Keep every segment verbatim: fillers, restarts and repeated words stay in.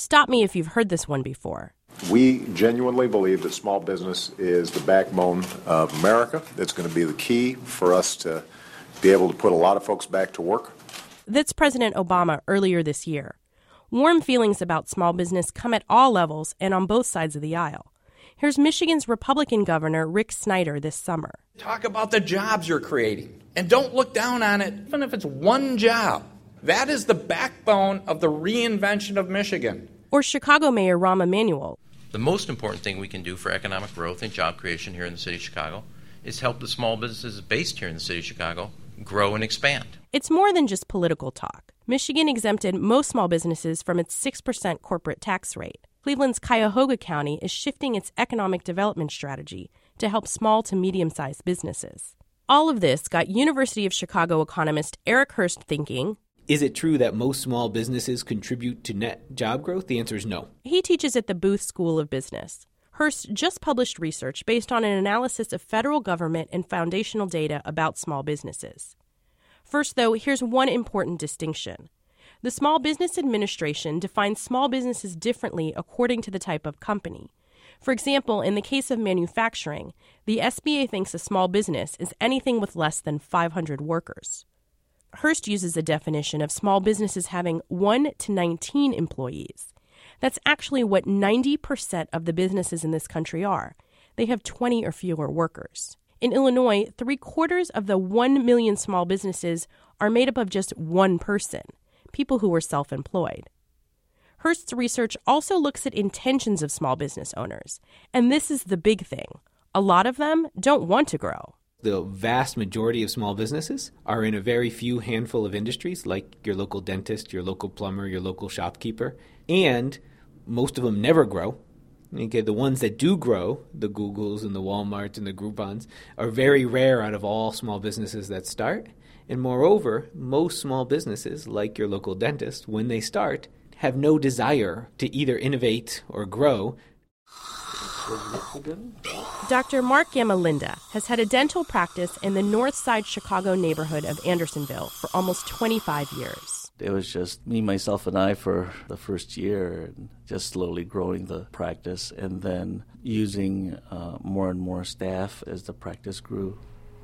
Stop me if you've heard this one before. We genuinely believe that small business is the backbone of America. It's going to be the key for us to be able to put a lot of folks back to work. That's President Obama earlier this year. Warm feelings about small business come at all levels and on both sides of the aisle. Here's Michigan's Republican Governor Rick Snyder this summer. Talk about the jobs you're creating, and don't look down on it, even if it's one job. That is the backbone of the reinvention of Michigan. Or Chicago Mayor Rahm Emanuel. The most important thing we can do for economic growth and job creation here in the city of Chicago is help the small businesses based here in the city of Chicago grow and expand. It's more than just political talk. Michigan exempted most small businesses from its six percent corporate tax rate. Cleveland's Cuyahoga County is shifting its economic development strategy to help small to medium-sized businesses. All of this got University of Chicago economist Eric Hurst thinking, is it true that most small businesses contribute to net job growth? The answer is no. He teaches at the Booth School of Business. Hurst just published research based on an analysis of federal government and foundational data about small businesses. First, though, here's one important distinction. The Small Business Administration defines small businesses differently according to the type of company. For example, in the case of manufacturing, the S B A thinks a small business is anything with less than five hundred workers. Hurst uses a definition of small businesses having one to nineteen employees. That's actually what ninety percent of the businesses in this country are. They have twenty or fewer workers. In Illinois, three-quarters of the one million small businesses are made up of just one person, people who are self-employed. Hurst's research also looks at intentions of small business owners, and this is the big thing. A lot of them don't want to grow. The vast majority of small businesses are in a very few handful of industries, like your local dentist, your local plumber, your local shopkeeper, and most of them never grow. Okay, the ones that do grow, the Googles and the Walmarts and the Groupons, are very rare out of all small businesses that start. And moreover, most small businesses, like your local dentist, when they start, have no desire to either innovate or grow. Doctor Mark Gamalinda has had a dental practice in the North Side Chicago neighborhood of Andersonville for almost twenty-five years. It was just me, myself, and I for the first year, and just slowly growing the practice and then using uh, more and more staff as the practice grew.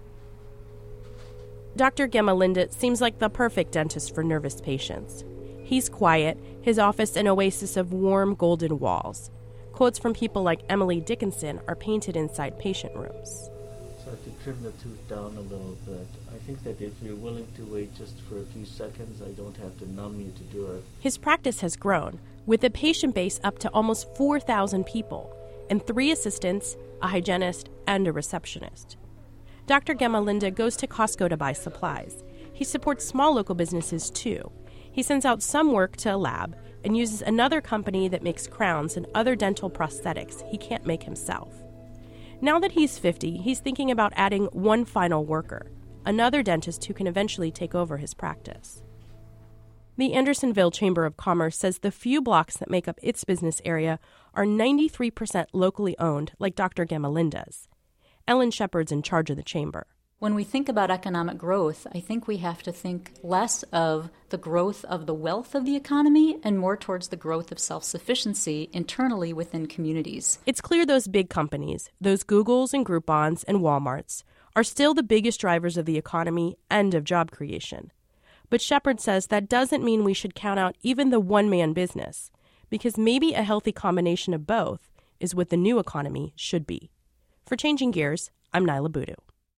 Doctor Gamalinda seems like the perfect dentist for nervous patients. He's quiet, his office an oasis of warm golden walls. Quotes from people like Emily Dickinson are painted inside patient rooms. So to trim the tooth down a little bit, I think that if you're willing to wait just for a few seconds, I don't have to numb you to do it. His practice has grown, with a patient base up to almost four thousand people, and three assistants, a hygienist, and a receptionist. Doctor Gamalinda goes to Costco to buy supplies. He supports small local businesses, too. He sends out some work to a lab and uses another company that makes crowns and other dental prosthetics he can't make himself. Now that he's fifty, he's thinking about adding one final worker, another dentist who can eventually take over his practice. The Andersonville Chamber of Commerce says the few blocks that make up its business area are ninety-three percent locally owned, like Doctor Gamalinda's. Ellen Shepard's in charge of the chamber. When we think about economic growth, I think we have to think less of the growth of the wealth of the economy and more towards the growth of self-sufficiency internally within communities. It's clear those big companies, those Googles and Groupons and Walmarts, are still the biggest drivers of the economy and of job creation. But Shepard says that doesn't mean we should count out even the one-man business, because maybe a healthy combination of both is what the new economy should be. For Changing Gears, I'm Nyla Boodoo.